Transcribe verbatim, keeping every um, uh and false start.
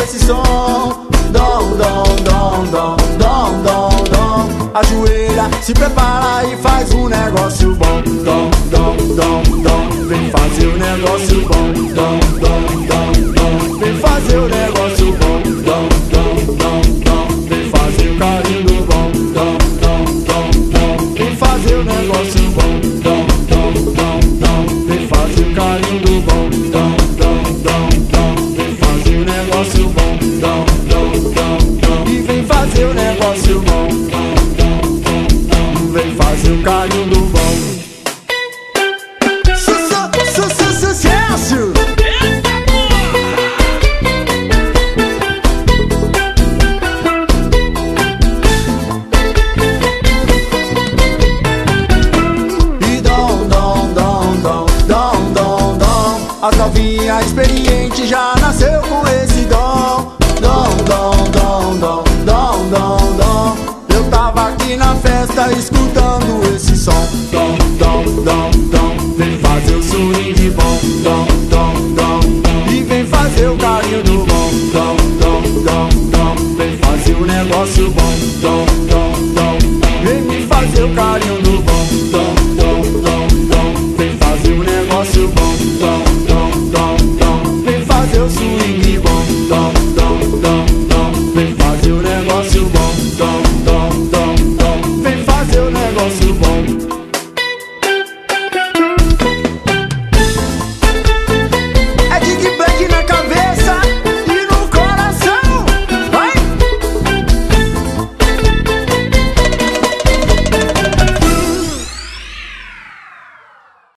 esse som. Dom, dom, dom, dom, dom, dom, dom. Ajoelha, se prepara e faz um negócio bom. Dom, dom, dom, dom. Vem fazer o negócio bom. Dom, dom, dom, dom. Vem fazer o negócio bom. Dom, dom, dom, dom. Vem fazer o carinho do bom. Dom, dom, dom, dom. Vem fazer o negócio bom. Dom, dom, dom, dom. Vem fazer o carinho do bom. Dom, dom, dom, dom. Vem fazer o negócio bom. Dom, dom, dom, dom. E vem fazer o negócio bom. Dom, dom, dom, dom. Vem fazer o carinho do bom. Sucesso! As novinhas experientes já nasceu com esse dom. Dom, dom, dom, dom, dom, dom, dom. Eu tava aqui na festa escutando